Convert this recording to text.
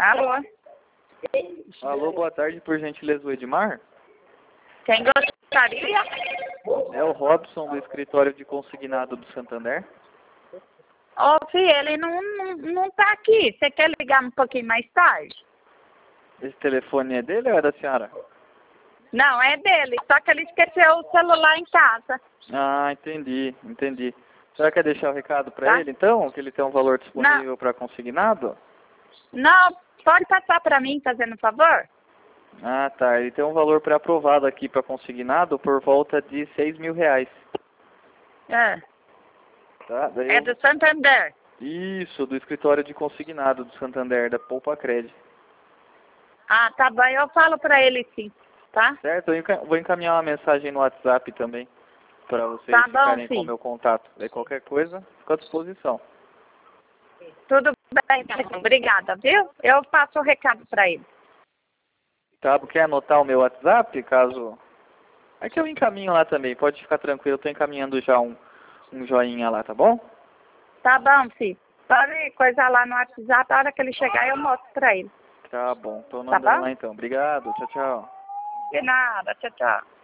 Alô? Alô, boa tarde, por gentileza, o Edmar? Quem gostaria? É o Robson, do escritório de consignado do Santander. Ô, filho, ele não tá aqui. Você quer ligar um pouquinho mais tarde? Esse telefone é dele ou é da senhora? Não, é dele. Só que ele esqueceu o celular em casa. Ah, entendi. A senhora quer deixar o recado para Tá. ele, então? Que ele tem um valor disponível para consignado? Não, pode passar pra mim, fazendo favor? Ah, tá. Ele tem um valor pré-aprovado aqui para consignado por volta de R$ 6.000. É. Tá? Daí É do Santander. Isso, do escritório de consignado do Santander, da Poupa Cred. Ah, tá bom. Eu falo pra ele sim, tá? Certo? Vou encaminhar uma mensagem no WhatsApp também, para vocês Tá bom, ficarem com o sim. meu contato. Daí qualquer coisa, fico à disposição. Tudo bem, então. Obrigada, viu? Eu passo o recado pra ele. Tá? Quer anotar o meu WhatsApp, caso... Aqui eu encaminho lá também, pode ficar tranquilo, eu tô encaminhando já um joinha lá, tá bom? Tá bom, filho. Pode coisar lá no WhatsApp, a hora que ele chegar eu mostro pra ele. Tá bom, tô Tá mandando bom? lá então. Obrigado, tchau, tchau. De nada, tchau, tchau.